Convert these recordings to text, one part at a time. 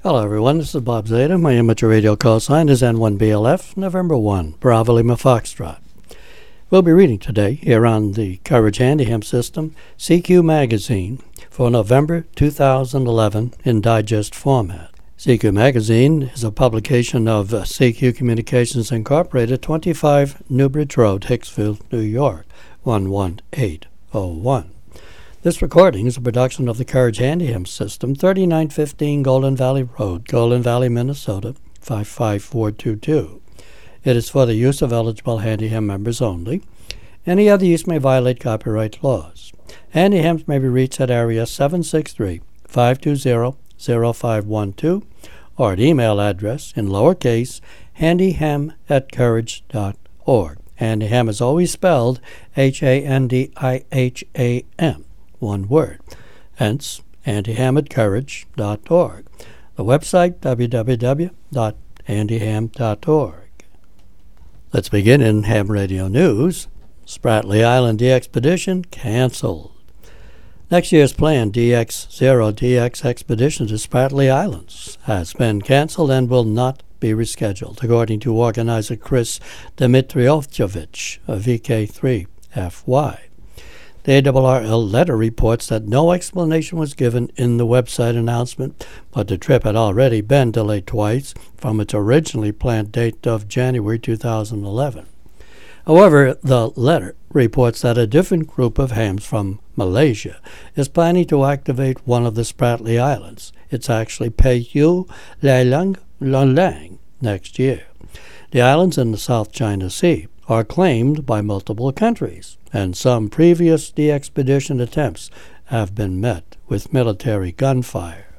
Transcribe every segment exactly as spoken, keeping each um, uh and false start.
Hello everyone, this is Bob Zeta. My amateur radio call sign is N one B L F, November first, Bravo Lima Foxtrot. We'll be reading today here on the Courage Handyham System, C Q Magazine for November two thousand eleven in digest format. C Q Magazine is a publication of uh, C Q Communications Incorporated, twenty-five Newbridge Road, Hicksville, New York, one one eight oh one. This recording is a production of the Courage Handyham System, thirty-nine fifteen Golden Valley Road, Golden Valley, Minnesota, five five four two two. It is for the use of eligible Handyham members only. Any other use may violate copyright laws. Handyhams may be reached at area seven six three, five two zero, zero five one two or at email address in lowercase handyham at courage dot org. Handyham is always spelled H A N D I H A M. One word, hence handyham at courage dot org. The website, w w w dot handyham dot org. Let's begin in ham radio news. Spratly Island de-expedition canceled. Next year's planned D X zero D X expedition to Spratly Islands has been canceled and will not be rescheduled, according to organizer Chris Dmitrievich of V K three F Y. The A R R L letter reports that no explanation was given in the website announcement, but the trip had already been delayed twice from its originally planned date of January two thousand eleven. However, the letter reports that a different group of hams from Malaysia is planning to activate one of the Spratly Islands. It's actually Peiyu Lelang Lolang next year. The islands in the South China Sea are claimed by multiple countries, and some previous de-expedition attempts have been met with military gunfire.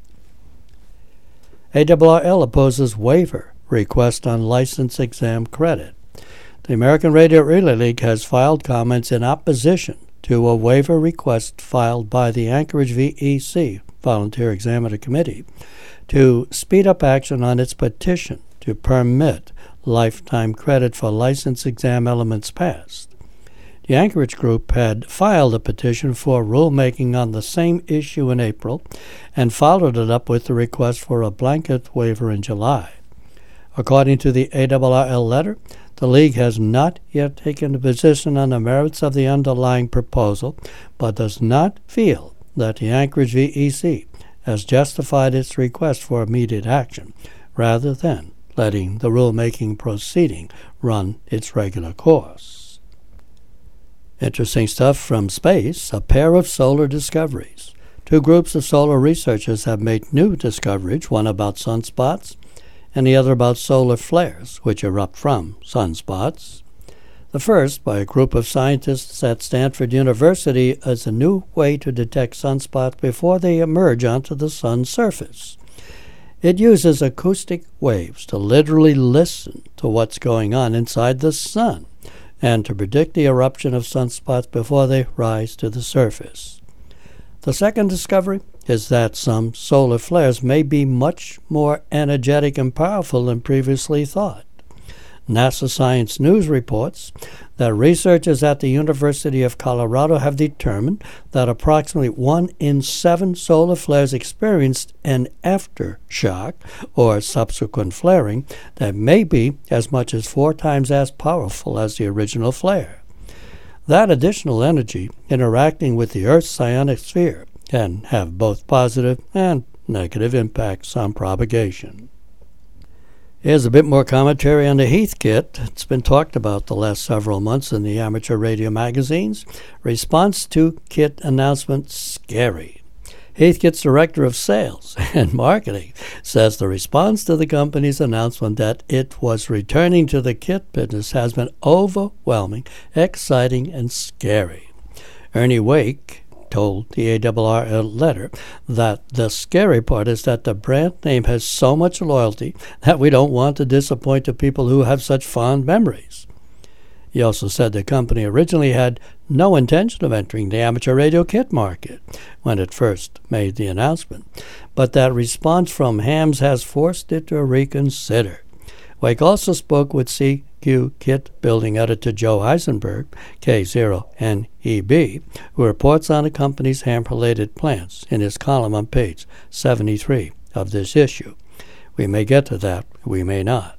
A R R L opposes waiver request on license exam credit. The American Radio Relay League has filed comments in opposition to a waiver request filed by the Anchorage V E C, Volunteer Examiner Committee, to speed up action on its petition to permit lifetime credit for license exam elements passed. The Anchorage group had filed a petition for rulemaking on the same issue in April and followed it up with the request for a blanket waiver in July. According to the A R R L letter, the League has not yet taken a position on the merits of the underlying proposal, but does not feel that the Anchorage V E C has justified its request for immediate action, rather than letting the rulemaking proceeding run its regular course. Interesting stuff from space, a pair of solar discoveries. Two groups of solar researchers have made new discoveries, one about sunspots and the other about solar flares, which erupt from sunspots. The first, by a group of scientists at Stanford University, is a new way to detect sunspots before they emerge onto the sun's surface. It uses acoustic waves to literally listen to what's going on inside the sun and to predict the eruption of sunspots before they rise to the surface. The second discovery is that some solar flares may be much more energetic and powerful than previously thought. NASA Science News reports that researchers at the University of Colorado have determined that approximately one in seven solar flares experienced an aftershock or subsequent flaring that may be as much as four times as powerful as the original flare. That additional energy interacting with the Earth's ionosphere can have both positive and negative impacts on propagation. Here's a bit more commentary on the Heath Kit. It's been talked about the last several months in the amateur radio magazines. Response to kit announcement scary. Heathkit's director of sales and marketing says the response to the company's announcement that it was returning to the kit business has been overwhelming, exciting, and scary. Ernie Wake told the A R R L letter that the scary part is that the brand name has so much loyalty that we don't want to disappoint the people who have such fond memories. He also said the company originally had no intention of entering the amateur radio kit market when it first made the announcement, but that response from hams has forced it to reconsider. Wake also spoke with C Q Kit building editor Joe Eisenberg, K zero N E B, who reports on the company's ham-related plants in his column on page seventy-three of this issue. We may get to that, we may not.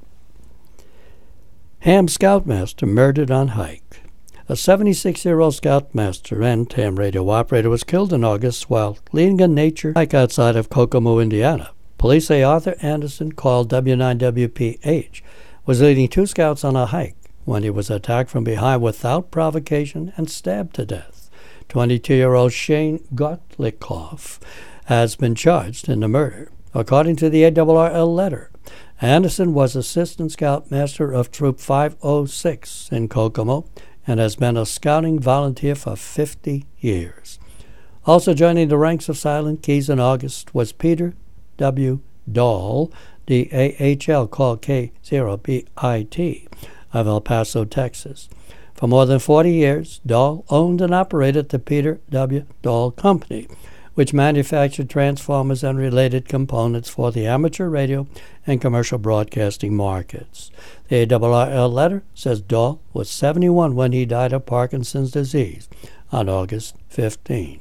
Ham Scoutmaster murdered on hike. A seventy-six-year-old Scoutmaster and ham radio operator was killed in August while leading a nature hike outside of Kokomo, Indiana. Police say Arthur Anderson, called W nine W P H, was leading two scouts on a hike when he was attacked from behind without provocation and stabbed to death. twenty-two-year-old Shane Gottlieb has been charged in the murder. According to the A R R L letter, Anderson was Assistant Scoutmaster of Troop five oh six in Kokomo and has been a scouting volunteer for fifty years. Also joining the ranks of Silent Keys in August was Peter W. Dahl, D A H L, called K zero B I T, of El Paso, Texas. For more than forty years, Dahl owned and operated the Peter W. Dahl Company, which manufactured transformers and related components for the amateur radio and commercial broadcasting markets. The A R R L letter says Dahl was seventy-one when he died of Parkinson's disease on August fifteenth.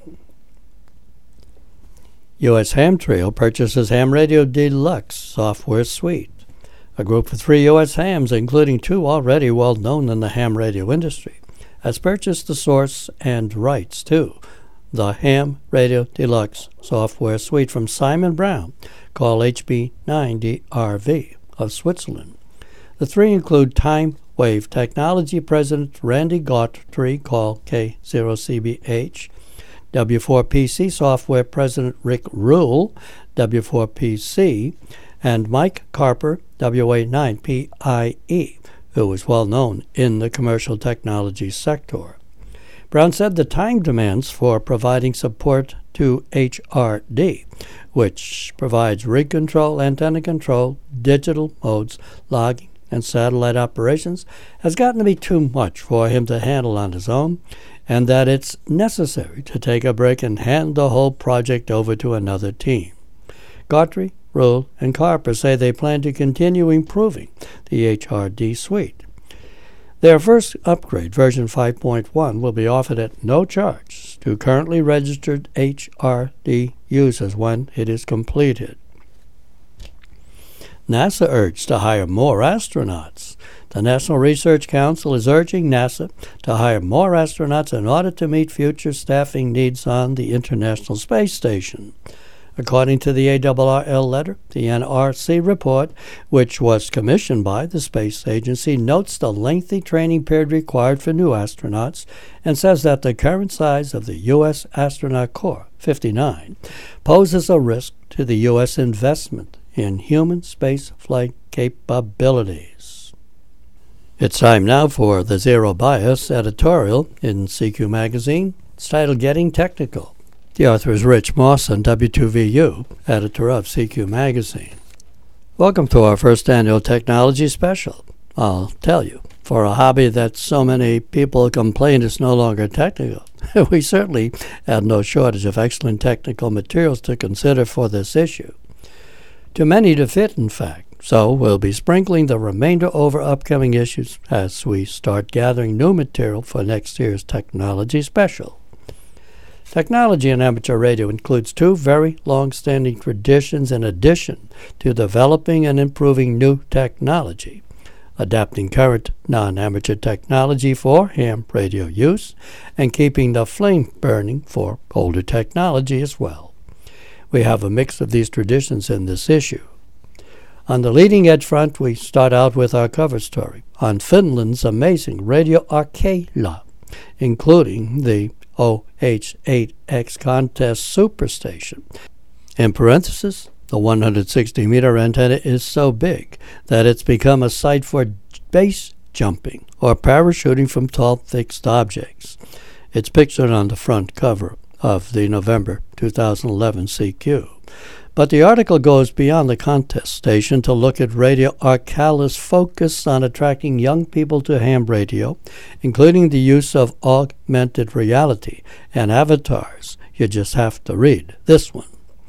U S Ham Trio purchases Ham Radio Deluxe software suite. A group of three U S hams, including two already well-known in the ham radio industry, has purchased the source and rights to the Ham Radio Deluxe software suite from Simon Brown, called H B nine D R V, of Switzerland. The three include Time Wave Technology President Randy Gautry, called K zero C B H, W four P C Software President Rick Rule, W four P C, and Mike Carper, W A nine P I E, who is well known in the commercial technology sector. Brown said the time demands for providing support to H R D, which provides rig control, antenna control, digital modes, logging, and satellite operations, has gotten to be too much for him to handle on his own, and that it's necessary to take a break and hand the whole project over to another team. Gautry, Rule, and Carper say they plan to continue improving the H R D suite. Their first upgrade, version five point one, will be offered at no charge to currently registered H R D users when it is completed. NASA urged to hire more astronauts. The National Research Council is urging NASA to hire more astronauts in order to meet future staffing needs on the International Space Station. According to the A R R L letter, the N R C report, which was commissioned by the space agency, notes the lengthy training period required for new astronauts and says that the current size of the U S Astronaut Corps, fifty-nine, poses a risk to the U S investment in human space flight capabilities. It's time now for the Zero Bias editorial in C Q Magazine. It's titled Getting Technical. The author is Rich Mawson, W two V U, editor of C Q Magazine. Welcome to our first annual technology special. I'll tell you, for a hobby that so many people complain is no longer technical, we certainly have no shortage of excellent technical materials to consider for this issue. Too many to fit, in fact, so we'll be sprinkling the remainder over upcoming issues as we start gathering new material for next year's technology special. Technology in amateur radio includes two very long-standing traditions in addition to developing and improving new technology, adapting current non-amateur technology for ham radio use, and keeping the flame burning for older technology as well. We have a mix of these traditions in this issue. On the leading edge front, we start out with our cover story on Finland's amazing Radio Arkeila, including the O H eight X contest superstation. In parentheses, the one hundred sixty meter antenna is so big that it's become a site for base jumping or parachuting from tall fixed objects. It's pictured on the front cover of the November two thousand eleven C Q. But the article goes beyond the contest station to look at Radio Arkeila's focus on attracting young people to ham radio, including the use of augmented reality and avatars. You just have to read this one.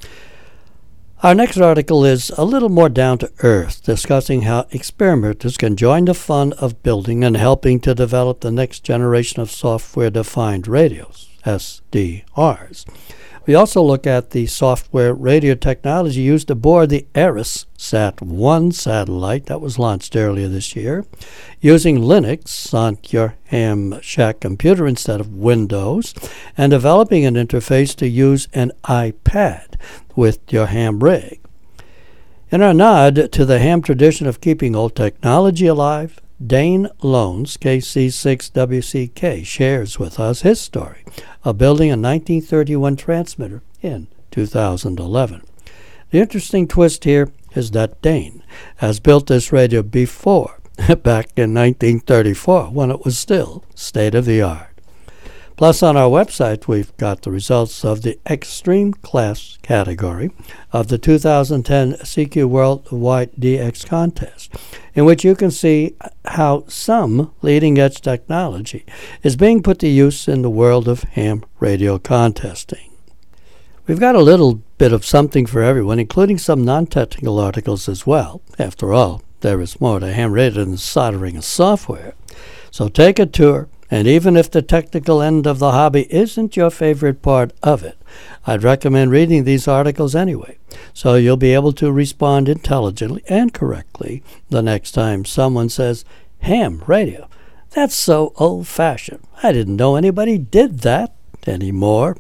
Our next article is a little more down to earth, discussing how experimenters can join the fun of building and helping to develop the next generation of software-defined radios, S D Rs. We also look at the software radio technology used aboard the ARISSat one satellite that was launched earlier this year, using Linux on your ham shack computer instead of Windows, and developing an interface to use an iPad with your ham rig. In our nod to the ham tradition of keeping old technology alive, Dane Loans, K C six W C K, shares with us his story of building a nineteen thirty-one transmitter in two thousand eleven. The interesting twist here is that Dane has built this radio before, back in nineteen thirty-four, when it was still state-of-the-art. Plus, on our website, we've got the results of the Extreme Class category of the two thousand ten C Q Worldwide D X contest, in which you can see how some leading-edge technology is being put to use in the world of ham radio contesting. We've got a little bit of something for everyone, including some non-technical articles as well. After all, there is more to ham radio than soldering a software. So take a tour. And even if the technical end of the hobby isn't your favorite part of it, I'd recommend reading these articles anyway, so you'll be able to respond intelligently and correctly the next time someone says, ham radio, that's so old-fashioned. I didn't know anybody did that anymore.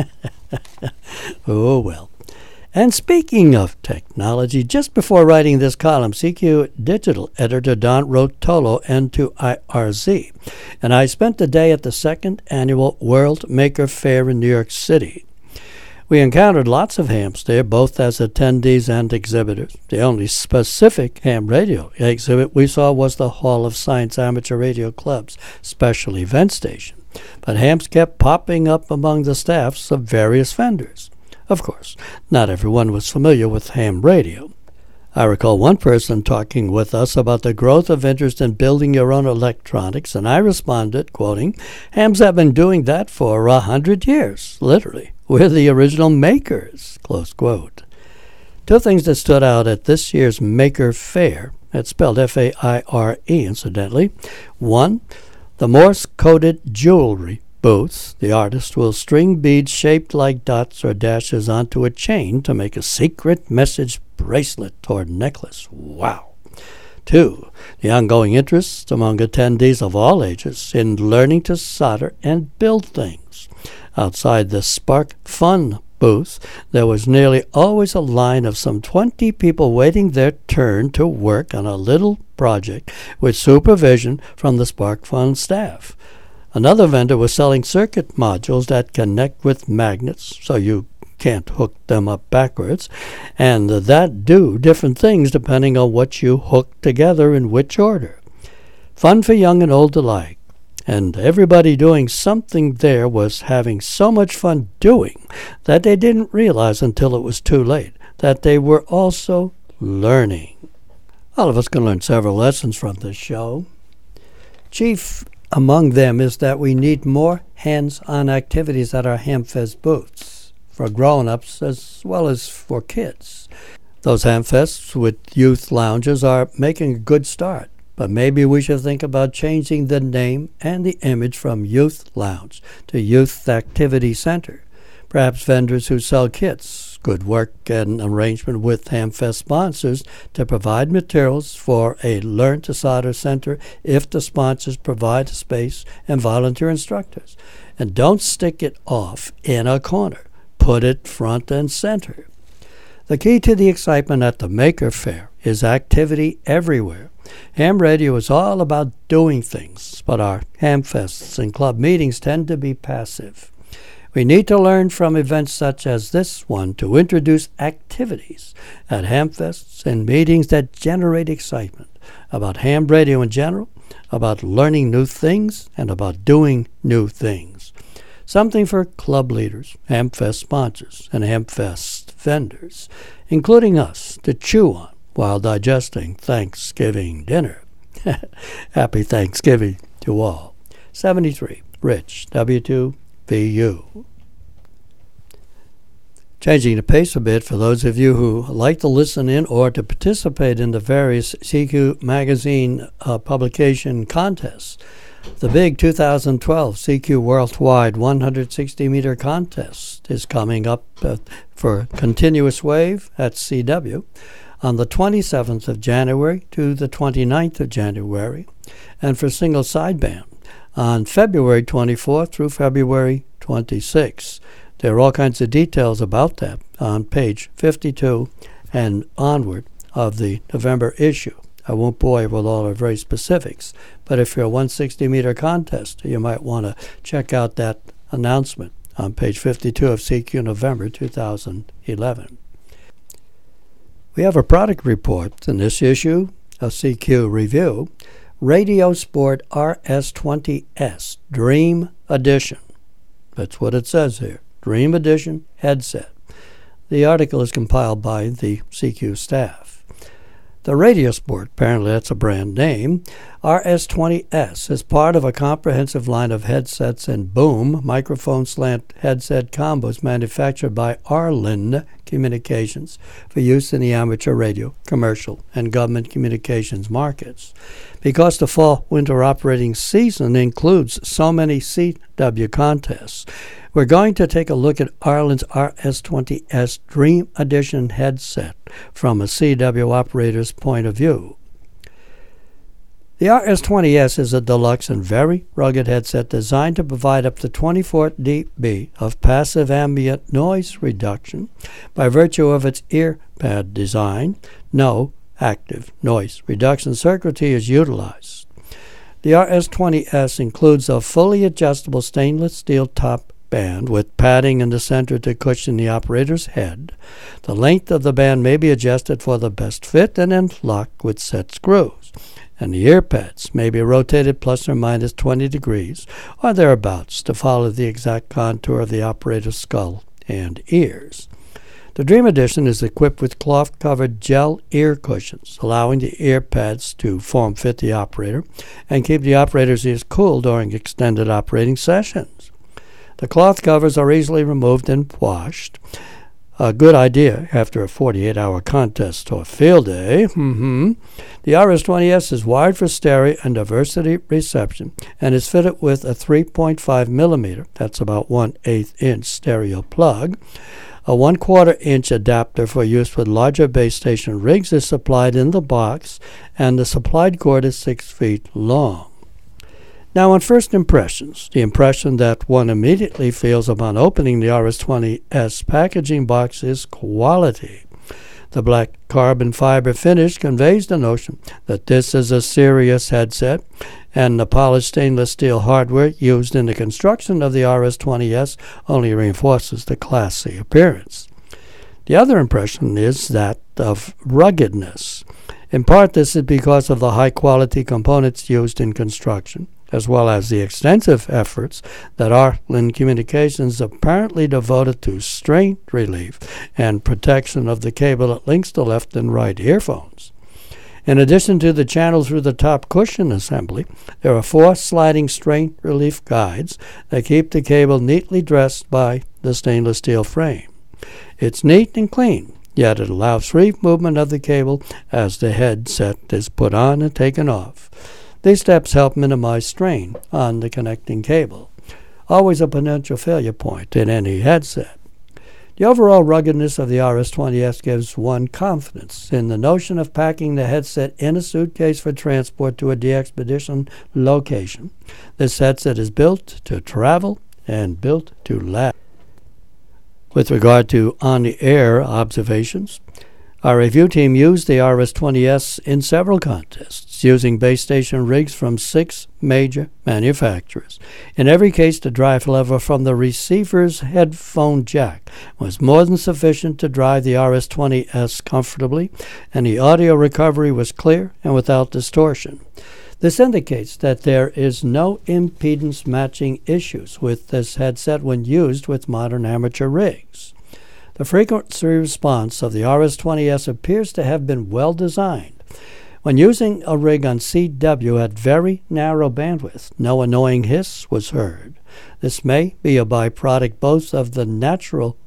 Oh, well. And speaking of technology, just before writing this column, C Q Digital editor Don Rotolo N two I R Z and I spent the day at the second annual World Maker Faire in New York City. We encountered lots of hams there, both as attendees and exhibitors. The only specific ham radio exhibit we saw was the Hall of Science Amateur Radio Club's special event station. But hams kept popping up among the staffs of various vendors. Of course, not everyone was familiar with ham radio. I recall one person talking with us about the growth of interest in building your own electronics, and I responded, quoting, hams have been doing that for a hundred years, literally. We're the original makers, close quote. Two things that stood out at this year's Maker Faire, it's spelled F A I R E, incidentally. One, the Morse-coded jewelry booths. The artist will string beads shaped like dots or dashes onto a chain to make a secret message bracelet or necklace. Wow. Two, the ongoing interest among attendees of all ages in learning to solder and build things. Outside the Spark Fun booth, there was nearly always a line of some twenty people waiting their turn to work on a little project with supervision from the Spark Fun staff. Another vendor was selling circuit modules that connect with magnets, so you can't hook them up backwards, and that do different things depending on what you hook together in which order. Fun for young and old alike. And everybody doing something there was having so much fun doing that they didn't realize until it was too late that they were also learning. All of us can learn several lessons from this show. Chief among them is that we need more hands-on activities at our HamFest booths, for grown-ups as well as for kids. Those HamFests with youth lounges are making a good start, but maybe we should think about changing the name and the image from Youth Lounge to Youth Activity Center. Perhaps vendors who sell kits could work an arrangement with HamFest sponsors to provide materials for a Learn to Solder Center if the sponsors provide space and volunteer instructors. And don't stick it off in a corner. Put it front and center. The key to the excitement at the Maker Faire is activity everywhere. Ham radio is all about doing things, but our HamFests and club meetings tend to be passive. We need to learn from events such as this one to introduce activities at HamFests and meetings that generate excitement about ham radio in general, about learning new things, and about doing new things. Something for club leaders, HamFest sponsors, and HamFest vendors, including us, to chew on while digesting Thanksgiving dinner. Happy Thanksgiving to all. seventy-three, Rich, W two V U. Changing the pace a bit for those of you who like to listen in or to participate in the various C Q magazine uh, publication contests. The big two thousand twelve C Q Worldwide one hundred sixty meter contest is coming up uh, for continuous wave at C W on the twenty-seventh of January to the twenty-ninth of January, and for single sideband on February twenty-fourth through February twenty-sixth. There are all kinds of details about that on page fifty-two and onward of the November issue. I won't bore you with all the very specifics, but if you're a one hundred sixty meter contest, you might want to check out that announcement on page fifty-two of C Q November two thousand eleven. We have a product report in this issue of C Q Review, Radiosport R S twenty S Dream Edition. That's what it says here, Dream Edition headset. The article is compiled by the C Q staff. The Radiosport, apparently that's a brand name, R S twenty S is part of a comprehensive line of headsets and boom microphone slant headset combos manufactured by Arland Communications for use in the amateur radio, commercial, and government communications markets. Because the fall-winter operating season includes so many C W contests, we're going to take a look at Arland's R S twenty S Dream Edition headset from a C W operator's point of view. The R S twenty S is a deluxe and very rugged headset designed to provide up to twenty-four decibels of passive ambient noise reduction by virtue of its ear pad design. No active noise reduction circuitry is utilized. The R S twenty S includes a fully adjustable stainless steel top band with padding in the center to cushion the operator's head. The length of the band may be adjusted for the best fit and then locked with set screws. And the ear pads may be rotated plus or minus twenty degrees or thereabouts to follow the exact contour of the operator's skull and ears. The Dream Edition is equipped with cloth-covered gel ear cushions, allowing the ear pads to form-fit the operator and keep the operator's ears cool during extended operating sessions. The cloth covers are easily removed and washed. A good idea after a forty-eight hour contest or field day. Mm-hmm. The R S twenty S is wired for stereo and diversity reception and is fitted with a three point five millimeter, that's about one eighth inch stereo plug. A one quarter inch adapter for use with larger base station rigs is supplied in the box, and the supplied cord is six feet long. Now, on first impressions, the impression that one immediately feels upon opening the R S twenty S packaging box is quality. The black carbon fiber finish conveys the notion that this is a serious headset, and the polished stainless steel hardware used in the construction of the R S twenty S only reinforces the classy appearance. The other impression is that of ruggedness. In part, this is because of the high-quality components used in construction, as well as the extensive efforts that Arland Communications apparently devoted to strain relief and protection of the cable that links the left and right earphones. In addition to the channel through the top cushion assembly, there are four sliding strain relief guides that keep the cable neatly dressed by the stainless steel frame. It's neat and clean, yet it allows free movement of the cable as the headset is put on and taken off. These steps help minimize strain on the connecting cable, always a potential failure point in any headset. The overall ruggedness of the R S twenty S gives one confidence in the notion of packing the headset in a suitcase for transport to a DXpedition location. This headset is built to travel and built to last. With regard to on-the-air observations, our review team used the R S twenty S in several contests, using base station rigs from six major manufacturers. In every case, the drive lever from the receiver's headphone jack was more than sufficient to drive the R S twenty S comfortably, and the audio recovery was clear and without distortion. This indicates that there is no impedance matching issues with this headset when used with modern amateur rigs. The frequency response of the R S twenty S appears to have been well designed. When using a rig on C W at very narrow bandwidth, no annoying hiss was heard. This may be a byproduct both of the natural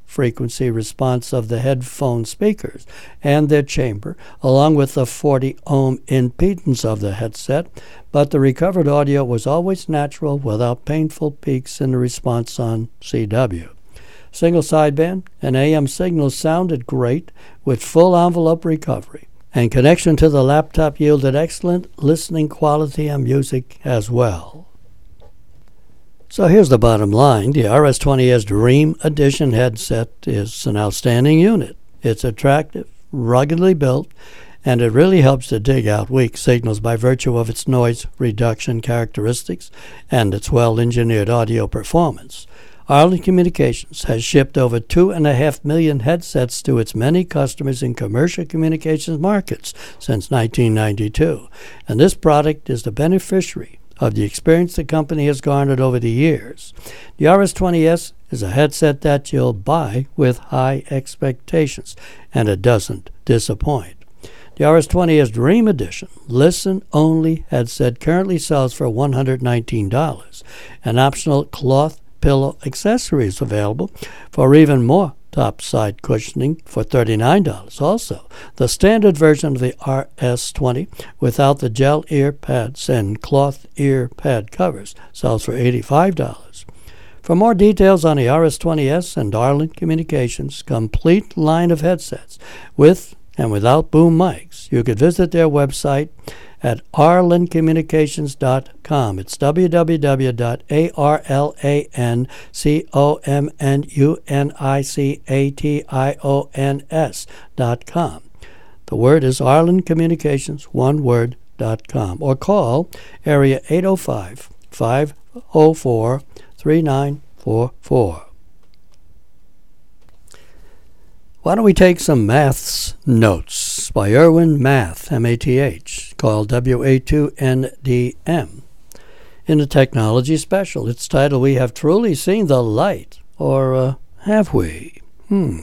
frequency response of the headphone speakers and their chamber, along with the forty ohm impedance of the headset, but the recovered audio was always natural without painful peaks in the response on C W. Single sideband and A M signals sounded great with full envelope recovery, and connection to the laptop yielded excellent listening quality and music as well. So here's the bottom line. The R S twenty S Dream Edition headset is an outstanding unit. It's attractive, ruggedly built, and it really helps to dig out weak signals by virtue of its noise reduction characteristics and its well-engineered audio performance. Arlen Communications has shipped over two and a half million headsets to its many customers in commercial communications markets since nineteen ninety-two, and this product is the beneficiary of the experience the company has garnered over the years. The R S twenty S is a headset that you'll buy with high expectations, and it doesn't disappoint. The R S twenty S Dream Edition listen-only headset currently sells for one hundred nineteen dollars, an optional cloth pillow accessories available for even more top-side cushioning for thirty-nine dollars. Also, the standard version of the R S twenty without the gel ear pads and cloth ear pad covers sells for eighty-five dollars. For more details on the R S twenty S and Arlen Communications' complete line of headsets with and without boom mics, you could visit their website at arlen communications dot com. It's w w w dot arlen communications dot com. The word is Arlen Communications, one word, dot com. Or call area eight oh five, five oh four, three nine four four. Why don't we take some maths notes by Erwin Math, M A T H, called W A two N D M. In the Technology Special, its title, We Have Truly Seen the Light, or uh, have we? Hmm.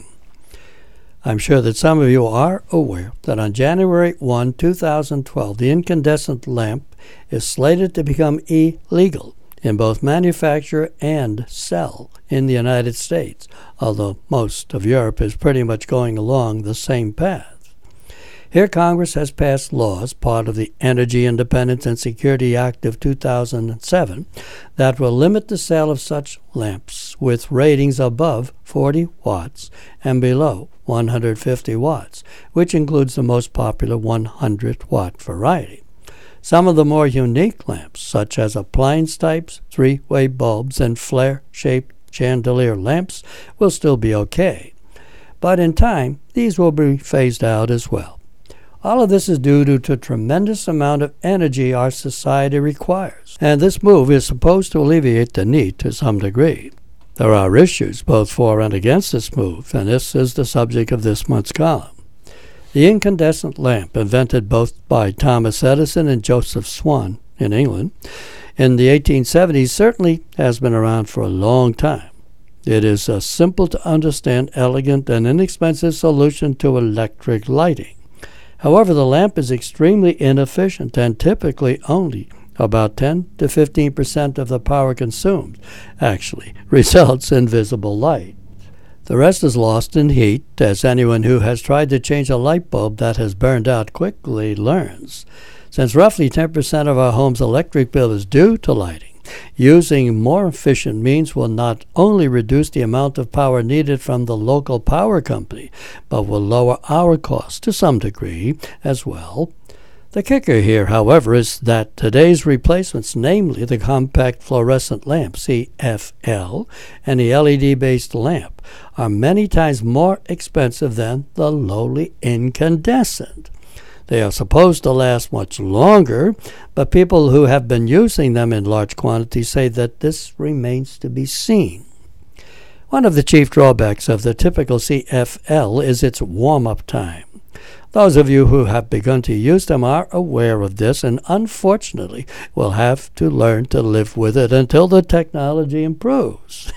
I'm sure that some of you are aware that on January first, two thousand twelve, the incandescent lamp is slated to become illegal in both manufacture and sell in the United States, although most of Europe is pretty much going along the same path. Here, Congress has passed laws, part of the Energy Independence and Security Act of two thousand seven, that will limit the sale of such lamps with ratings above forty watts and below one hundred fifty watts, which includes the most popular one hundred watt variety. Some of the more unique lamps, such as appliance types, three-way bulbs, and flare-shaped chandelier lamps, will still be okay. But in time, these will be phased out as well. All of this is due to the tremendous amount of energy our society requires, and this move is supposed to alleviate the need to some degree. There are issues both for and against this move, and this is the subject of this month's column. The incandescent lamp, invented both by Thomas Edison and Joseph Swan in England in the eighteen seventies, certainly has been around for a long time. It is a simple-to-understand, elegant, and inexpensive solution to electric lighting. However, the lamp is extremely inefficient, and typically only about ten to fifteen percent of the power consumed actually results in visible light. The rest is lost in heat, as anyone who has tried to change a light bulb that has burned out quickly learns. Since roughly ten percent of our home's electric bill is due to lighting, using more efficient means will not only reduce the amount of power needed from the local power company, but will lower our costs to some degree as well. The kicker here, however, is that today's replacements, namely the compact fluorescent lamp, C F L, and the L E D-based lamp, are many times more expensive than the lowly incandescent. They are supposed to last much longer, but people who have been using them in large quantities say that this remains to be seen. One of the chief drawbacks of the typical C F L is its warm-up time. Those of you who have begun to use them are aware of this and unfortunately will have to learn to live with it until the technology improves.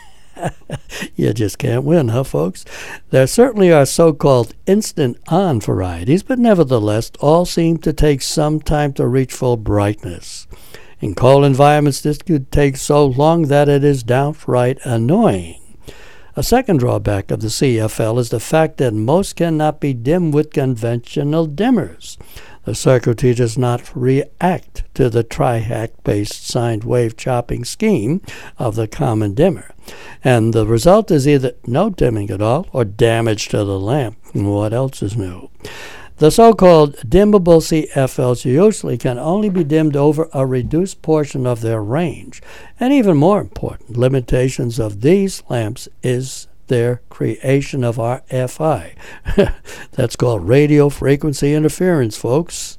You just can't win, huh, folks? There certainly are so-called instant-on varieties, but nevertheless all seem to take some time to reach full brightness. In cold environments, this could take so long that it is downright annoying. A second drawback of the C F L is the fact that most cannot be dimmed with conventional dimmers. The circuitry does not react to the Trihack-based sine wave chopping scheme of the common dimmer, and the result is either no dimming at all or damage to the lamp. What else is new? The so-called dimmable C F Ls usually can only be dimmed over a reduced portion of their range, and even more important limitations of these lamps is their creation of R F I. That's called radio frequency interference, folks.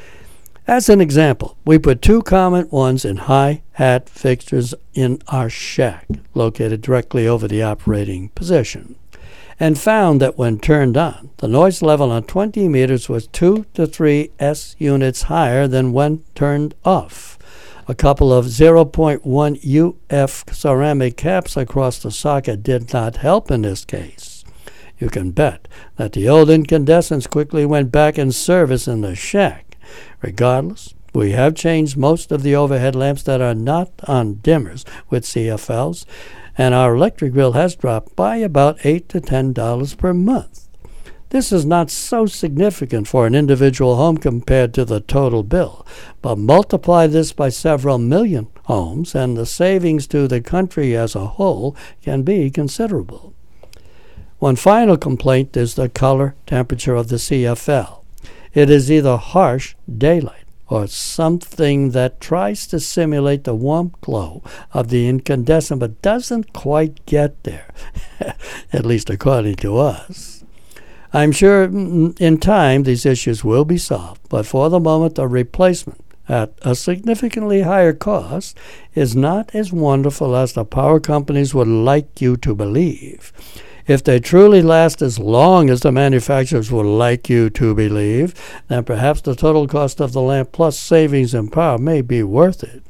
As an example, we put two common ones in high-hat fixtures in our shack, located directly over the operating position, and found that when turned on, the noise level on twenty meters was two to three S units higher than when turned off. A couple of zero point one U F ceramic caps across the socket did not help in this case. You can bet that the old incandescents quickly went back in service in the shack. Regardless, we have changed most of the overhead lamps that are not on dimmers with C F Ls, and our electric bill has dropped by about eight to ten dollars per month. This is not so significant for an individual home compared to the total bill, but multiply this by several million homes, and the savings to the country as a whole can be considerable. One final complaint is the color temperature of the C F L. It is either harsh daylight or something that tries to simulate the warm glow of the incandescent but doesn't quite get there, at least according to us. I'm sure in time these issues will be solved, but for the moment a replacement at a significantly higher cost is not as wonderful as the power companies would like you to believe. If they truly last as long as the manufacturers would like you to believe, then perhaps the total cost of the lamp plus savings in power may be worth it.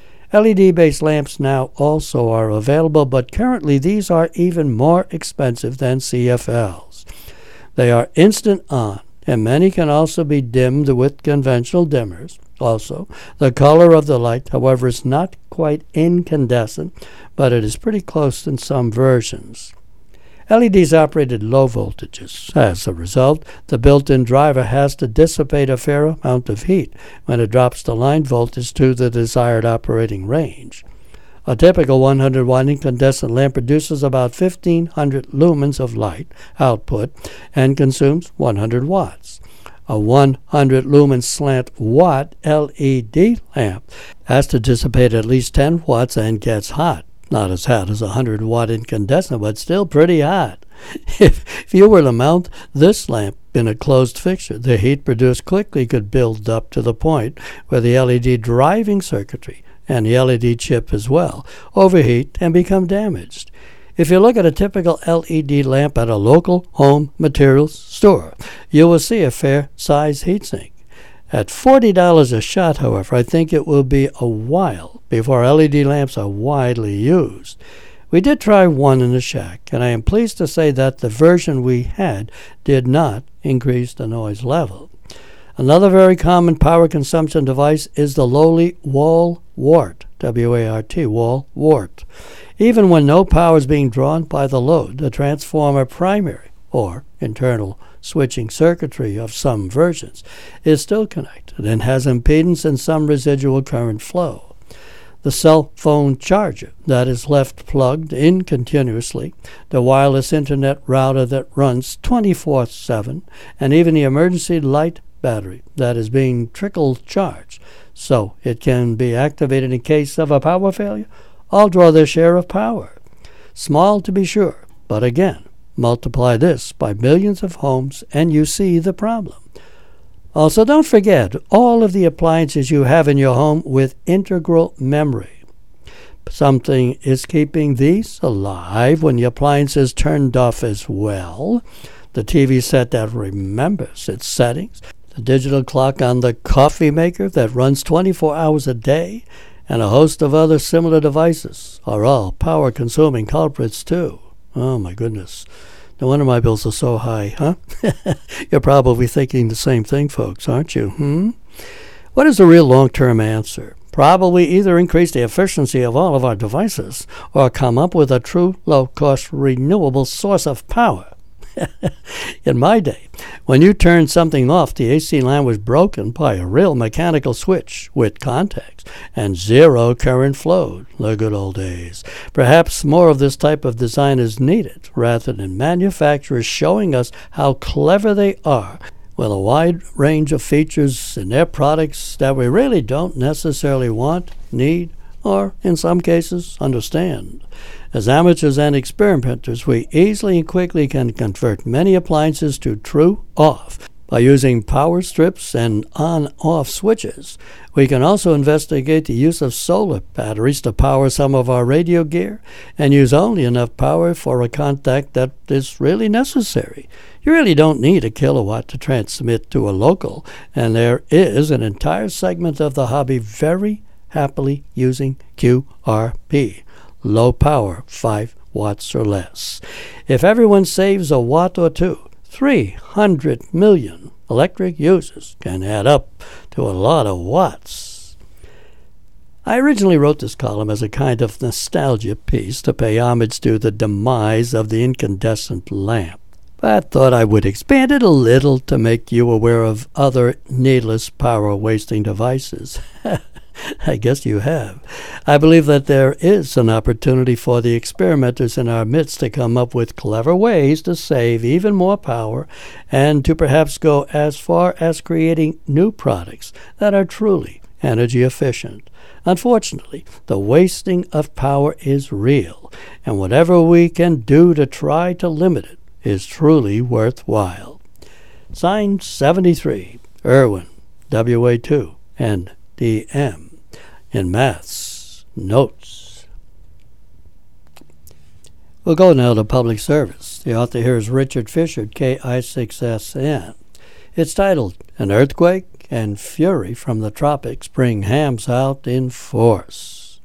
L E D-based lamps now also are available, but currently these are even more expensive than C F Ls. They are instant on, and many can also be dimmed with conventional dimmers. Also, the color of the light, however, is not quite incandescent, but it is pretty close in some versions. L E Ds operate at low voltages. As a result, the built-in driver has to dissipate a fair amount of heat when it drops the line voltage to the desired operating range. A typical one hundred watt incandescent lamp produces about fifteen hundred lumens of light output and consumes one hundred watts. A one hundred lumen slant watt L E D lamp has to dissipate at least ten watts and gets hot. Not as hot as a one hundred watt incandescent, but still pretty hot. If, if you were to mount this lamp in a closed fixture, the heat produced quickly could build up to the point where the L E D driving circuitry and the L E D chip as well overheat and become damaged. If you look at a typical L E D lamp at a local home materials store, you will see a fair-sized heatsink. At forty dollars a shot, however, I think it will be a while before L E D lamps are widely used. We did try one in the shack, and I am pleased to say that the version we had did not increase the noise level. Another very common power consumption device is the lowly wall wart, W A R T, wall wart. Even when no power is being drawn by the load, the transformer primary, or internal switching circuitry of some versions, is still connected and has impedance and some residual current flow. The cell phone charger that is left plugged in continuously, the wireless internet router that runs twenty-four seven, and even the emergency light battery that is being trickle charged so it can be activated in case of a power failure, all draw their share of power. Small to be sure, but again, multiply this by millions of homes and you see the problem. Also, don't forget all of the appliances you have in your home with integral memory. Something is keeping these alive when the appliance is turned off as well. The T V set that remembers its settings, the digital clock on the coffee maker that runs twenty-four hours a day, and a host of other similar devices are all power-consuming culprits too. Oh my goodness. No wonder my bills are so high, huh? You're probably thinking the same thing, folks, aren't you? Hmm? What is the real long-term answer? probably either increase the efficiency of all of our devices or come up with a true low-cost renewable source of power. In my day, when you turned something off, the A C line was broken by a real mechanical switch with contacts and zero current flowed. The good old days. Perhaps more of this type of design is needed, rather than manufacturers showing us how clever they are with a wide range of features in their products that we really don't necessarily want, need, or, in some cases, understand. As amateurs and experimenters, we easily and quickly can convert many appliances to true off by using power strips and on-off switches. We can also investigate the use of solar batteries to power some of our radio gear and use only enough power for a contact that is really necessary. You really don't need a kilowatt to transmit to a local, and there is an entire segment of the hobby very happily using Q R P. Low power, five watts or less. If everyone saves a watt or two, three hundred million electric users can add up to a lot of watts. I originally wrote this column as a kind of nostalgia piece to pay homage to the demise of the incandescent lamp, but thought I would expand it a little to make you aware of other needless power-wasting devices. I guess you have. I believe that there is an opportunity for the experimenters in our midst to come up with clever ways to save even more power and to perhaps go as far as creating new products that are truly energy efficient. Unfortunately, the wasting of power is real, and whatever we can do to try to limit it is truly worthwhile. Signed seventy-three, Irwin, W A two, and D M in Maths Notes. We'll go now to public service. The author here is Richard Fisher, K I six S N. It's titled, An Earthquake and Fury from the Tropics Bring Hams Out in Force.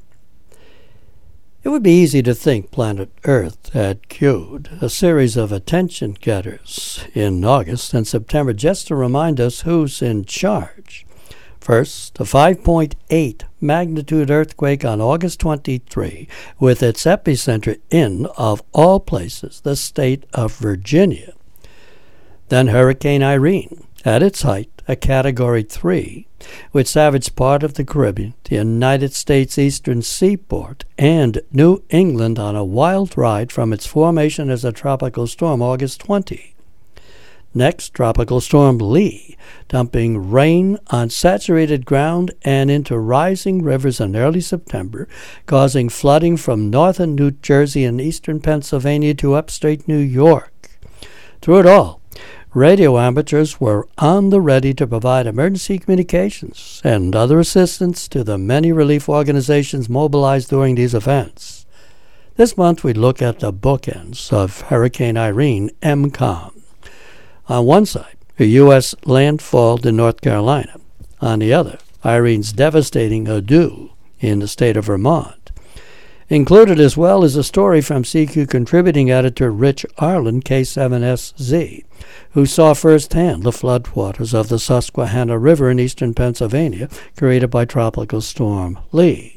It would be easy to think planet Earth had cued a series of attention getters in August and September just to remind us who's in charge. First, a five point eight magnitude earthquake on August twenty-third, with its epicenter in, of all places, the state of Virginia. Then Hurricane Irene, at its height, a Category three, which savaged part of the Caribbean, the United States eastern seaboard, and New England on a wild ride from its formation as a tropical storm August twentieth. Next, Tropical Storm Lee, dumping rain on saturated ground and into rising rivers in early September, causing flooding from northern New Jersey and eastern Pennsylvania to upstate New York. Through it all, radio amateurs were on the ready to provide emergency communications and other assistance to the many relief organizations mobilized during these events. This month, we look at the bookends of Hurricane Irene, M COM. On one side, a U S landfall in North Carolina. On the other, Irene's devastating adieu in the state of Vermont. Included as well is a story from C Q contributing editor Rich Arlen, K seven S Z, who saw firsthand the floodwaters of the Susquehanna River in eastern Pennsylvania created by Tropical Storm Lee.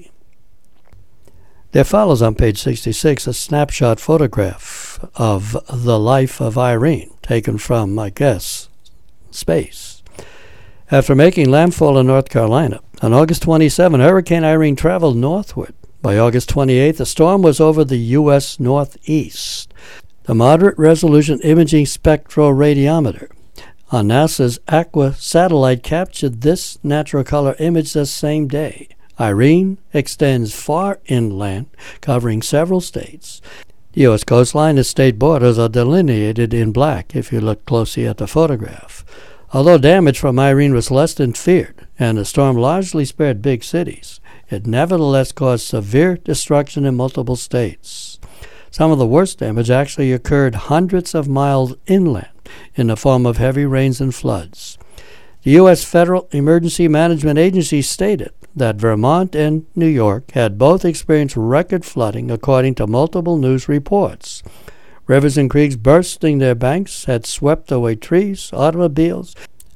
There follows on page sixty-six a snapshot photograph of the life of Irene, taken from, I guess, space. After making landfall in North Carolina, on August twenty-seventh, Hurricane Irene traveled northward. By August twenty-eighth, the storm was over the U S northeast. The moderate-resolution imaging spectroradiometer on NASA's Aqua satellite captured this natural color image the same day. Irene extends far inland, covering several states. The U S coastline and state borders are delineated in black if you look closely at the photograph. Although damage from Irene was less than feared, and the storm largely spared big cities, it nevertheless caused severe destruction in multiple states. Some of the worst damage actually occurred hundreds of miles inland in the form of heavy rains and floods. The U S Federal Emergency Management Agency stated that Vermont and New York had both experienced record flooding according to multiple news reports. Rivers and creeks bursting their banks had swept away trees, automobiles,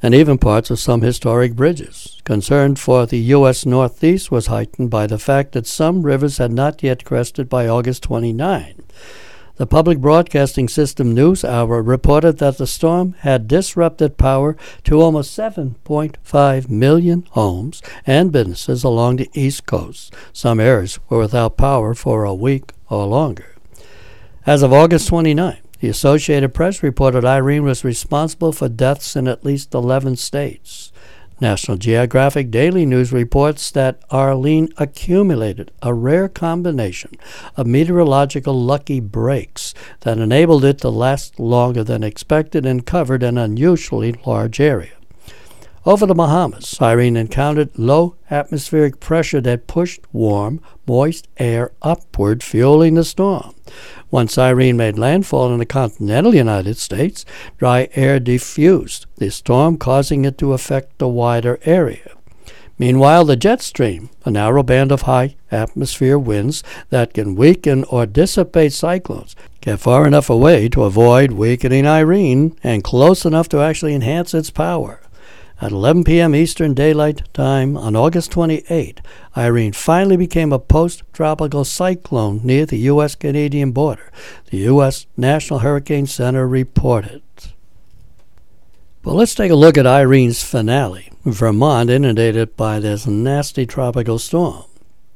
and even parts of some historic bridges. Concern for the U S Northeast was heightened by the fact that some rivers had not yet crested by August twenty-ninth. The Public Broadcasting System News Hour reported that the storm had disrupted power to almost seven point five million homes and businesses along the East Coast. Some areas were without power for a week or longer. As of August twenty-ninth, the Associated Press reported Irene was responsible for deaths in at least eleven states. National Geographic Daily News reports that Arlene accumulated a rare combination of meteorological lucky breaks that enabled it to last longer than expected and covered an unusually large area. Over the Bahamas, Irene encountered low atmospheric pressure that pushed warm, moist air upward, fueling the storm. Once Irene made landfall in the continental United States, dry air diffused the storm, causing it to affect the wider area. Meanwhile, the jet stream, a narrow band of high atmosphere winds that can weaken or dissipate cyclones, get far enough away to avoid weakening Irene and close enough to actually enhance its power. At eleven p.m. Eastern Daylight Time on August twenty-eighth, Irene finally became a post-tropical cyclone near the U S Canadian border, the U S National Hurricane Center reported. Well, let's take a look at Irene's finale. Vermont inundated by this nasty tropical storm.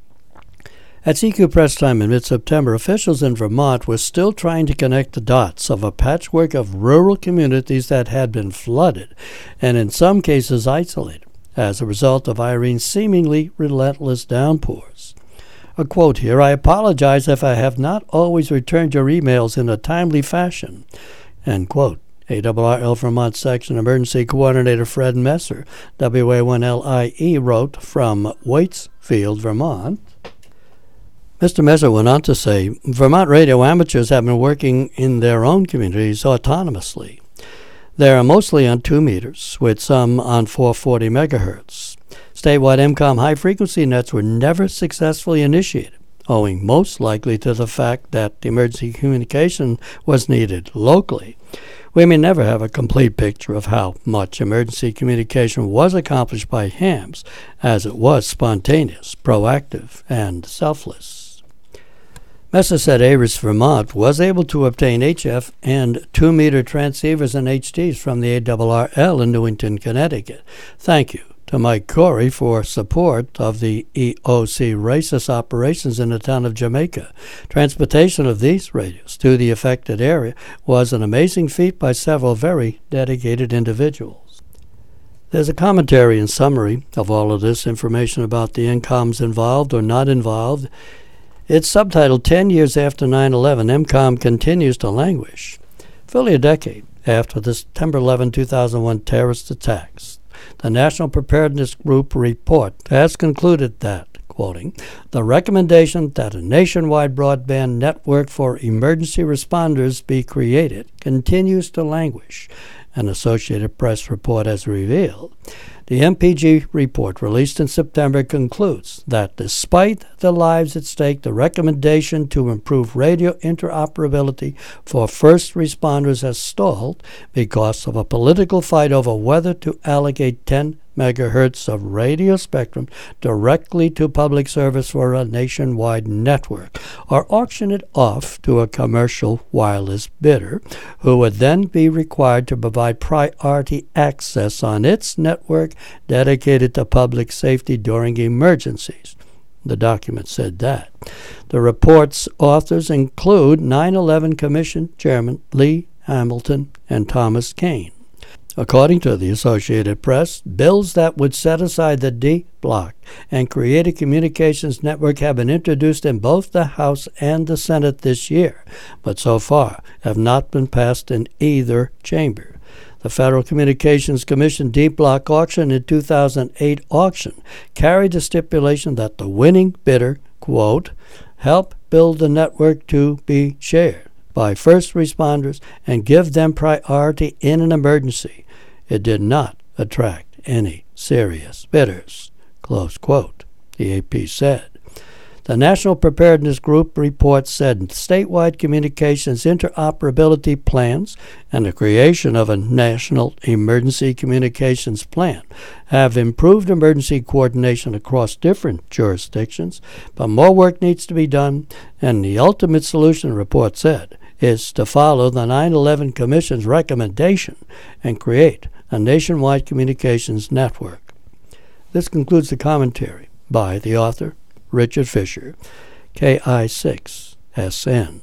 At C Q Press Time in mid-September, officials in Vermont were still trying to connect the dots of a patchwork of rural communities that had been flooded and in some cases isolated as a result of Irene's seemingly relentless downpours. A quote here, "I apologize if I have not always returned your emails in a timely fashion," end quote. A R R L Vermont Section Emergency Coordinator Fred Messer, W A one L I E, wrote from Waitsfield, Vermont. Mister Messer went on to say, Vermont radio amateurs have been working in their own communities autonomously. They are mostly on two meters, with some on four hundred forty megahertz. Statewide M COM high-frequency nets were never successfully initiated, owing most likely to the fact that emergency communication was needed locally. We may never have a complete picture of how much emergency communication was accomplished by hams, as it was spontaneous, proactive, and selfless. Messer said Avis, Vermont was able to obtain H F and two-meter transceivers and H Ds from the A R R L in Newington, Connecticut. Thank you to Mike Corey for support of the E O C racist operations in the town of Jamaica. Transportation of these radios to the affected area was an amazing feat by several very dedicated individuals. There's a commentary and summary of all of this information about the N COMs involved or not involved. It's subtitled ten years After nine eleven, M COM Continues to Languish. Fully a decade after the September eleventh, two thousand one terrorist attacks, the National Preparedness Group report has concluded that, quoting, the recommendation that a nationwide broadband network for emergency responders be created continues to languish, an Associated Press report has revealed. The M P G report, released in September, concludes that despite the lives at stake, the recommendation to improve radio interoperability for first responders has stalled because of a political fight over whether to allocate ten megahertz of radio spectrum directly to public service for a nationwide network, or auction it off to a commercial wireless bidder, who would then be required to provide priority access on its network dedicated to public safety during emergencies. The document said that. The report's authors include nine eleven Commission Chairman Lee Hamilton and Thomas Kean. According to the Associated Press, bills that would set aside the D block and create a communications network have been introduced in both the House and the Senate this year, but so far have not been passed in either chamber. The Federal Communications Commission D block auction in two thousand eight auction carried the stipulation that the winning bidder, quote, help build the network to be shared by first responders and give them priority in an emergency. It did not attract any serious bidders, close quote, the A P said. The National Preparedness Group report said statewide communications interoperability plans and the creation of a National Emergency Communications Plan have improved emergency coordination across different jurisdictions, but more work needs to be done, and the ultimate solution, the report said, is to follow the nine eleven Commission's recommendation and create a nationwide communications network. This concludes the commentary by the author, Richard Fisher, K I six S N.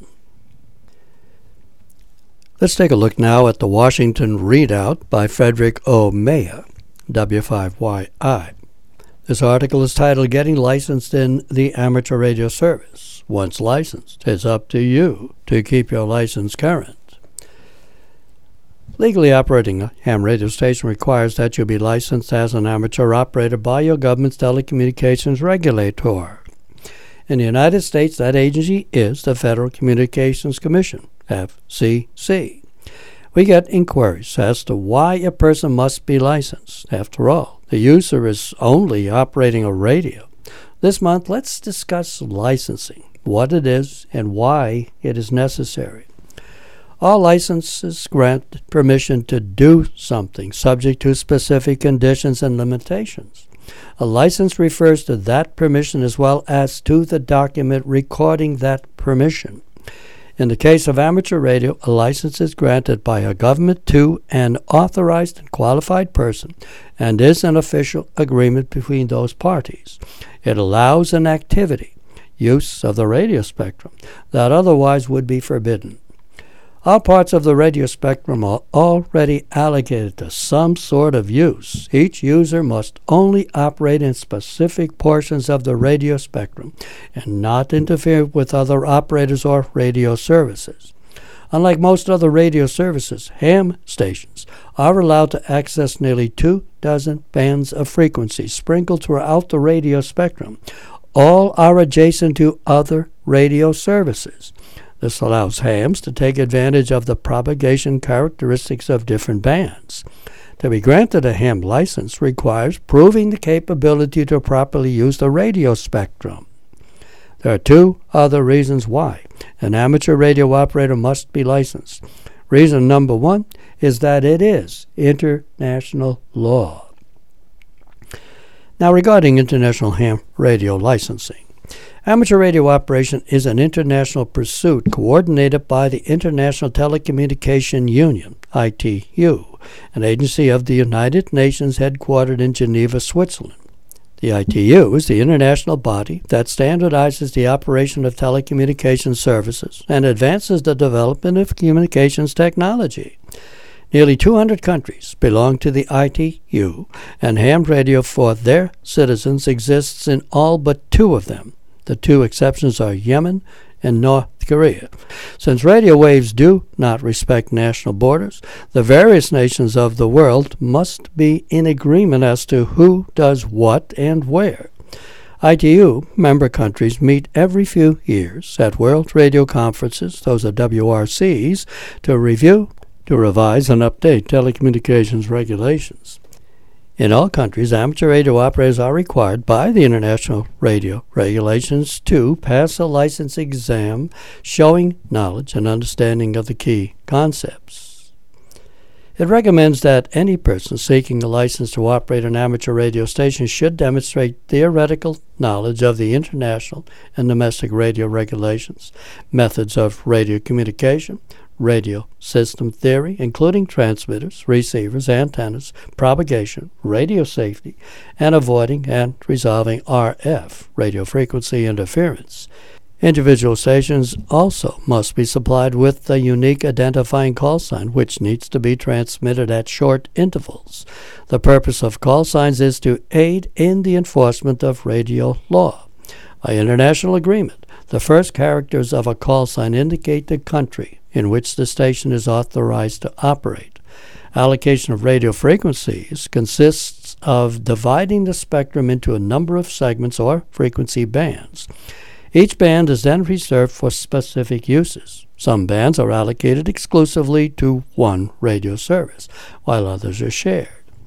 Let's take a look now at the Washington Readout by Frederick O. Meyer, W five Y I. This article is titled Getting Licensed in the Amateur Radio Service. Once licensed, it's up to you to keep your license current. Legally operating a ham radio station requires that you be licensed as an amateur operator by your government's telecommunications regulator. In the United States, that agency is the Federal Communications Commission, F C C. We get inquiries as to why a person must be licensed. After all, the user is only operating a radio. This month, let's discuss licensing, what it is, and why it is necessary. All licenses grant permission to do something, subject to specific conditions and limitations. A license refers to that permission as well as to the document recording that permission. In the case of amateur radio, a license is granted by a government to an authorized and qualified person and is an official agreement between those parties. It allows an activity, use of the radio spectrum, that otherwise would be forbidden. All parts of the radio spectrum are already allocated to some sort of use. Each user must only operate in specific portions of the radio spectrum and not interfere with other operators or radio services. Unlike most other radio services, ham stations are allowed to access nearly two dozen bands of frequencies sprinkled throughout the radio spectrum. All are adjacent to other radio services. This allows hams to take advantage of the propagation characteristics of different bands. To be granted a ham license requires proving the capability to properly use the radio spectrum. There are two other reasons why an amateur radio operator must be licensed. Reason number one is that it is international law. Now, regarding international ham radio licensing, amateur radio operation is an international pursuit coordinated by the International Telecommunication Union, I T U, an agency of the United Nations headquartered in Geneva, Switzerland. The I T U is the international body that standardizes the operation of telecommunications services and advances the development of communications technology. Nearly two hundred countries belong to the I T U, and ham radio for their citizens exists in all but two of them. The two exceptions are Yemen and North Korea. Since radio waves do not respect national borders, the various nations of the world must be in agreement as to who does what and where. I T U member countries meet every few years at World Radio Conferences, those are W R Cs, to review, to revise, and update telecommunications regulations. In all countries, amateur radio operators are required by the International Radio Regulations to pass a license exam showing knowledge and understanding of the key concepts. It recommends that any person seeking a license to operate an amateur radio station should demonstrate theoretical knowledge of the international and domestic radio regulations, methods of radio communication, radio system theory, including transmitters, receivers, antennas, propagation, radio safety, and avoiding and resolving R F, radio frequency interference. Individual stations also must be supplied with a unique identifying call sign, which needs to be transmitted at short intervals. The purpose of call signs is to aid in the enforcement of radio law. By international agreement, the first characters of a call sign indicate the country in which the station is authorized to operate. Allocation of radio frequencies consists of dividing the spectrum into a number of segments or frequency bands. Each band is then reserved for specific uses. Some bands are allocated exclusively to one radio service, while others are shared.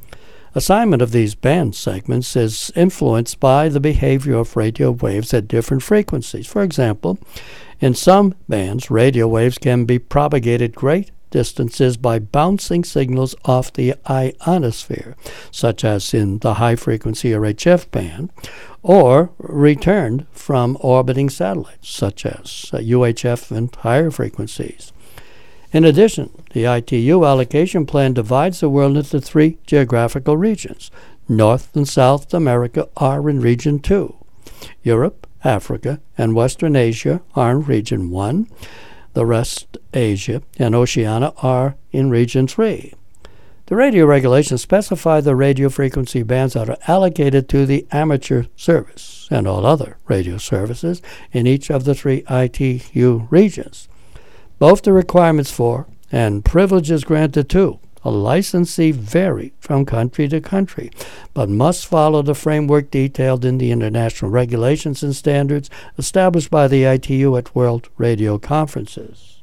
Assignment of these band segments is influenced by the behavior of radio waves at different frequencies. For example, in some bands, radio waves can be propagated great distances by bouncing signals off the ionosphere, such as in the high-frequency or H F band, or returned from orbiting satellites, such as uh, U H F and higher frequencies. In addition, the I T U allocation plan divides the world into three geographical regions. North and South America are in Region two. Europe, Africa, and Western Asia are in Region one. The rest, Asia and Oceania, are in Region three. The radio regulations specify the radio frequency bands that are allocated to the amateur service and all other radio services in each of the three I T U regions. Both the requirements for and privileges granted to a licensee vary from country to country, but must follow the framework detailed in the international regulations and standards established by the I T U at World Radio Conferences.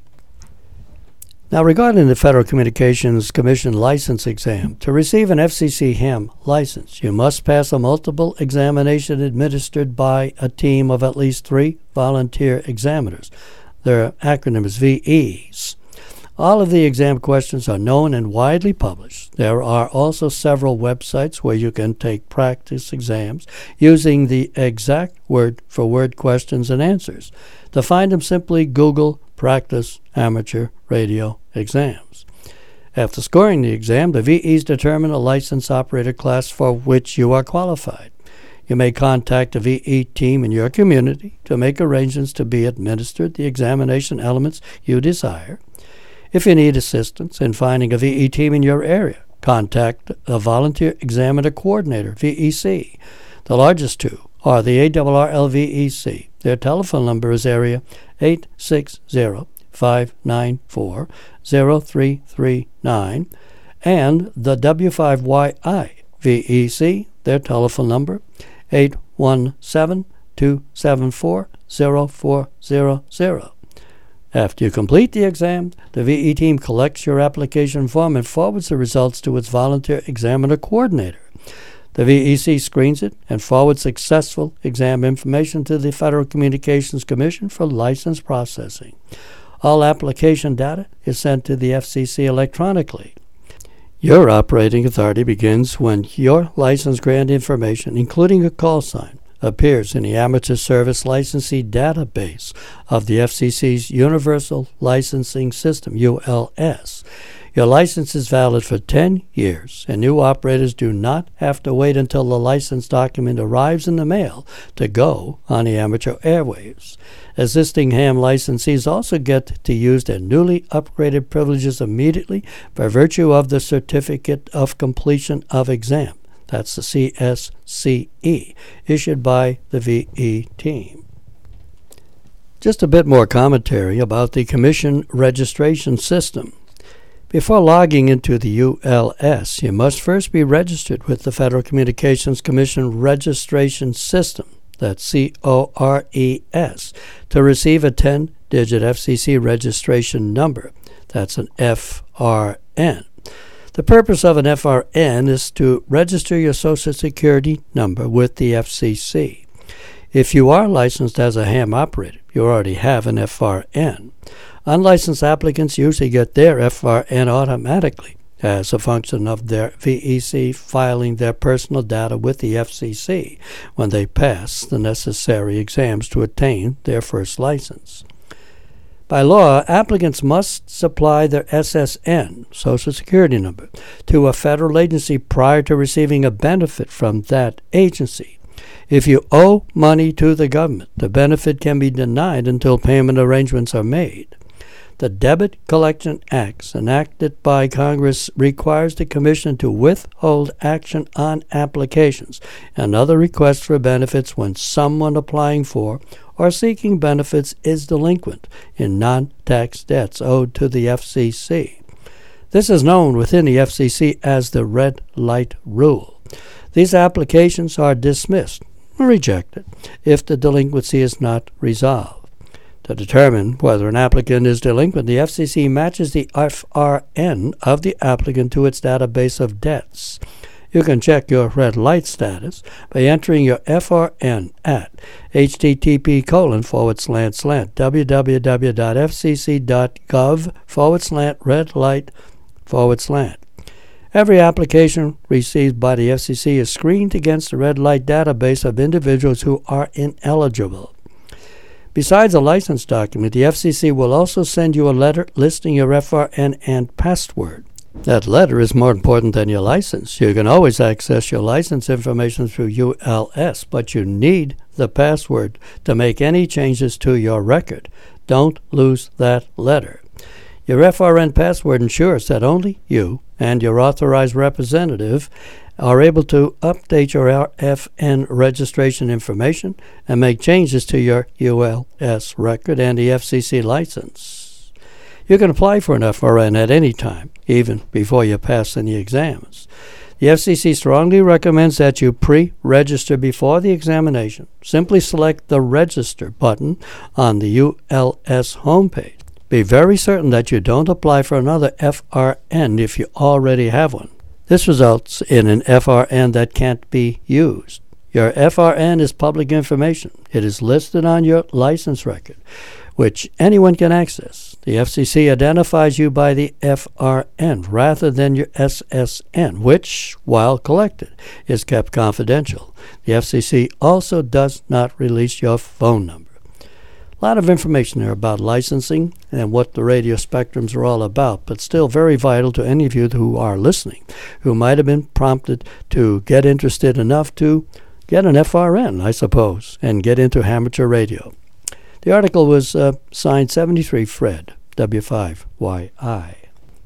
Now, regarding the Federal Communications Commission license exam, to receive an F C C ham license, you must pass a multiple examination administered by a team of at least three volunteer examiners. Their acronym is V Es. All of the exam questions are known and widely published. There are also several websites where you can take practice exams using the exact word-for-word questions and answers. To find them, simply Google Practice Amateur Radio Exams. After scoring the exam, the V Es determine a license operator class for which you are qualified. You may contact a V E team in your community to make arrangements to be administered the examination elements you desire. If you need assistance in finding a V E team in your area, contact a Volunteer Examiner Coordinator, V E C. The largest two are the A R R L V E C. Their telephone number is area eight six zero, five nine four, zero three three nine, and the W five Y I V E C. Their telephone number eight one seven, two seven four, zero four zero zero. After you complete the exam, the V E team collects your application form and forwards the results to its Volunteer Examiner Coordinator. The V E C screens it and forwards successful exam information to the Federal Communications Commission for license processing. All application data is sent to the F C C electronically. Your operating authority begins when your license grant information, including a call sign, appears in the Amateur Service Licensee Database of the F C C's Universal Licensing System, U L S. Your license is valid for ten years, and new operators do not have to wait until the license document arrives in the mail to go on the amateur airwaves. Existing ham licensees also get to use their newly upgraded privileges immediately by virtue of the Certificate of Completion of Exam. That's the C S C E, issued by the V E team. Just a bit more commentary about the Commission registration system. Before logging into the U L S, you must first be registered with the Federal Communications Commission Registration System, that's C O R E S, to receive a ten-digit F C C registration number. That's an F R N. The purpose of an F R N is to register your Social Security number with the F C C. If you are licensed as a ham operator, you already have an F R N. Unlicensed applicants usually get their F R N automatically as a function of their V E C filing their personal data with the F C C when they pass the necessary exams to attain their first license. By law, applicants must supply their S S N, Social Security number, to a federal agency prior to receiving a benefit from that agency. If you owe money to the government, the benefit can be denied until payment arrangements are made. The Debit Collection Acts enacted by Congress requires the Commission to withhold action on applications and other requests for benefits when someone applying for or seeking benefits is delinquent in non-tax debts owed to the F C C. This is known within the F C C as the red light rule. These applications are dismissed or rejected if the delinquency is not resolved. To determine whether an applicant is delinquent, the F C C matches the F R N of the applicant to its database of debts. You can check your red light status by entering your F R N at http colon forward slant slant www.fcc.gov forward slant red light forward slant. Every application received by the F C C is screened against the red light database of individuals who are ineligible. Besides a license document, the F C C will also send you a letter listing your F R N and password. That letter is more important than your license. You can always access your license information through U L S, but you need the password to make any changes to your record. Don't lose that letter. Your F R N password ensures that only you and your authorized representative are able to update your R F N registration information and make changes to your U L S record and the F C C license. You can apply for an F R N at any time, even before you pass any exams. The F C C strongly recommends that you pre-register before the examination. Simply select the Register button on the U L S homepage. Be very certain that you don't apply for another F R N if you already have one. This results in an F R N that can't be used. Your F R N is public information. It is listed on your license record, which anyone can access. The F C C identifies you by the F R N rather than your S S N, which, while collected, is kept confidential. The F C C also does not release your phone number. A lot of information there about licensing and what the radio spectrums are all about, but still very vital to any of you who are listening, who might have been prompted to get interested enough to get an F R N, I suppose, and get into amateur radio. The article was uh, signed seventy-three Fred, W five Y I.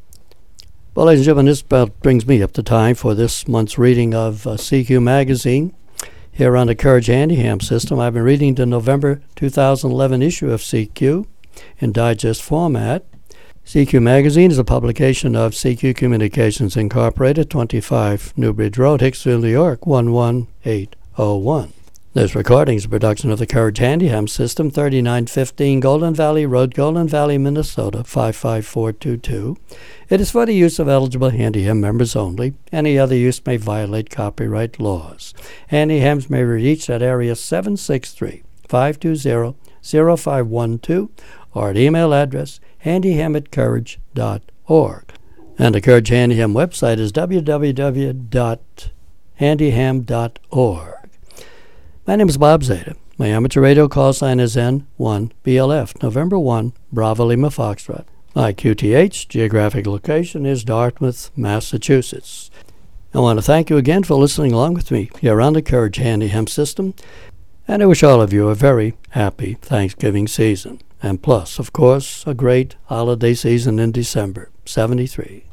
Well, ladies and gentlemen, this about brings me up to time for this month's reading of uh, C Q Magazine. Here on the Courage Handyham system, I've been reading the November two thousand eleven issue of C Q in digest format. C Q Magazine is a publication of C Q Communications Incorporated, twenty-five Newbridge Road, Hicksville, New York, one one eight oh one. This recording is a production of the Courage Handyham system, thirty-nine fifteen Golden Valley Road, Golden Valley, Minnesota, five five four two two. It is for the use of eligible Handyham members only. Any other use may violate copyright laws. Handyhams may be reached at area seven six three, five two zero, zero five one two or at email address handyham at courage dot org. And the Courage Handyham website is w w w dot handyham dot org. My name is Bob Zeta. My amateur radio call sign is N one B L F, November first, Bravo Lima Foxtrot. My Q T H geographic location is Dartmouth, Massachusetts. I want to thank you again for listening along with me here on the Courage Handyham system, and I wish all of you a very happy Thanksgiving season, and plus, of course, a great holiday season in December, seventy-three.